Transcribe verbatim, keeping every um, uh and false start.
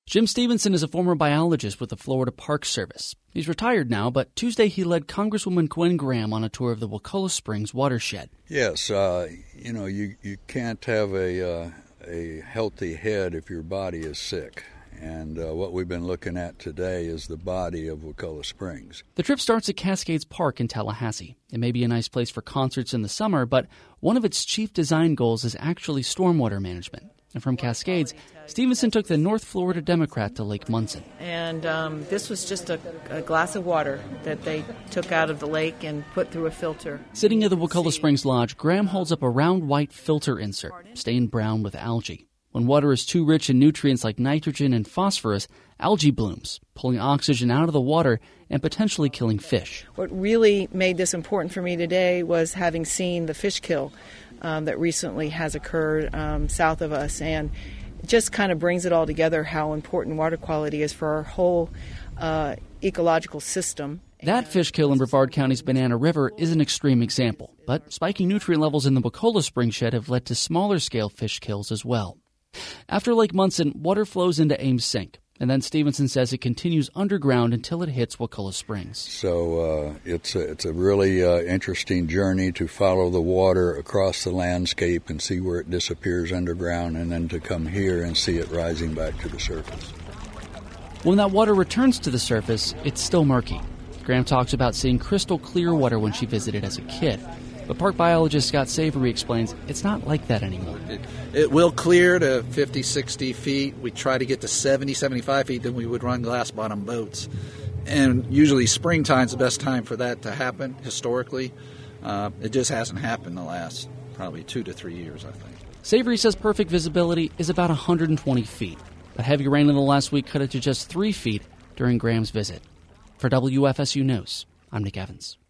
Jim Stevenson is a former biologist with the Florida Park Service. He's retired now, but Tuesday he led Congresswoman Gwen Graham on a tour of the Wakulla Springs watershed. Yes, uh, you know, you, you can't have a, uh, a healthy head if your body is sick. And uh, what we've been looking at today is the body of Wakulla Springs. The trip starts at Cascades Park in Tallahassee. It may be a nice place for concerts in the summer, but one of its chief design goals is actually stormwater management. And from Cascades, Stevenson took the North Florida Democrat to Lake Munson. And um, this was just a, a glass of water that they took out of the lake and put through a filter. Sitting at the Wakulla Springs Lodge, Graham holds up a round white filter insert, stained brown with algae. When water is too rich in nutrients like nitrogen and phosphorus, algae blooms, pulling oxygen out of the water and potentially killing fish. What really made this important for me today was having seen the fish kill um, that recently has occurred um, south of us, and it just kind of brings it all together how important water quality is for our whole uh, ecological system. That fish kill in Brevard County's Banana River is an extreme example, but spiking nutrient levels in the Wakulla Springs shed have led to smaller-scale fish kills as well. After Lake Munson, water flows into Ames Sink, and then Stevenson says it continues underground until it hits Wakulla Springs. So uh, it's, a, it's a really uh, interesting journey to follow the water across the landscape and see where it disappears underground, and then to come here and see it rising back to the surface. When that water returns to the surface, it's still murky. Graham talks about seeing crystal clear water when she visited as a kid. But park biologist Scott Savory explains it's not like that anymore. It, it will clear to fifty, sixty feet. We try to get to seventy, seventy-five feet, then we would run glass bottom boats. And usually springtime's the best time for that to happen historically. Uh, it just hasn't happened the last probably two to three years, I think. Savory says perfect visibility is about one hundred twenty feet. But heavy rain in the last week cut it to just three feet during Graham's visit. For W F S U News, I'm Nick Evans.